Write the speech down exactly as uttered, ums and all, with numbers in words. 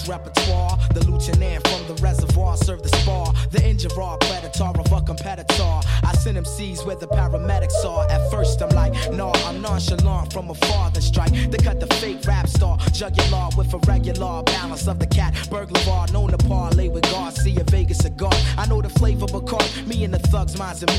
repertoire. The lieutenant from the reservoir served the spar. The injured predator of a competitor. I send him C's where the paramedics are. At first I'm like, nah, I'm nonchalant from afar. Then strike, they cut the fake rap star. Jugular with a regular balance of the cat. Burglar known to parlay with Garcia, Vegas cigar. I know the flavor because me and the thugs minds and me.